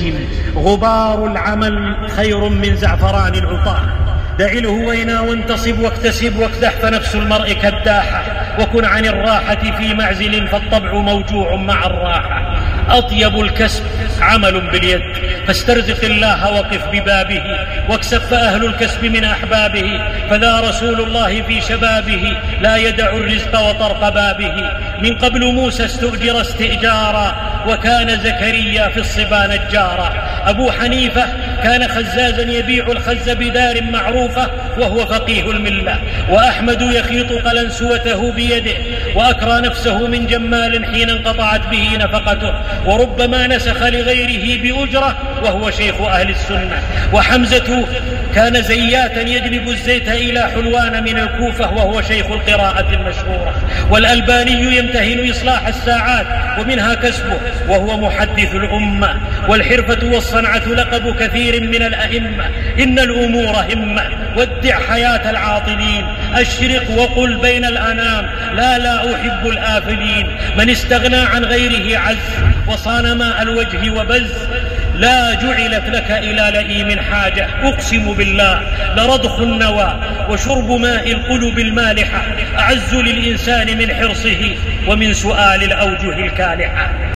النجيم. غبار العمل خير من زعفران العطاء. دع الهوينا وانتصب واكتسب واكدح، فنفس المرء كداحة. وكن عن الراحة في معزل، فالطبع موجوع مع الراحة. أطيب الكسب عمل باليد، فاسترزق الله وقف ببابه، واكسب فأهل الكسب من أحبابه. فذا رسول الله في شبابه، لا يدع الرزق وطرق بابه. من قبل موسى استؤجر استئجارا، وكان زكريا في الصبا نجارا. أبو حنيفة كان خزازا يبيع الخز بدار معروفة، وهو فقيه الملة. وأحمد يخيط قلنسوته بيده، وأكرى نفسه من جمال حين انقطعت به نفقته. وربما نسخ لغيره بأجرة، وهو شيخ أهل السنة. وحمزة كان زياتا يجلب الزيت إلى حلوان من الكوفة، وهو شيخ القراءة المشهورة. والألباني يمتهن إصلاح الساعات، ومنها كسبه، وهو محدث الأمة. والحرفة والصنعة لقب كثير من الأئمة. إن الأمور همة، ودع حياة العاطلين. أشرق وقل بين الأنام، لا أحب الآفلين. من استغنى عن غيره عز، وصان ماء الوجه وبز. لا جعلت لك إلى لئيم حاجة، أقسم بالله لرضخ النوى وشرب ماء القلوب المالحة أعز للإنسان من حرصه ومن سؤال الأوجه الكالحة.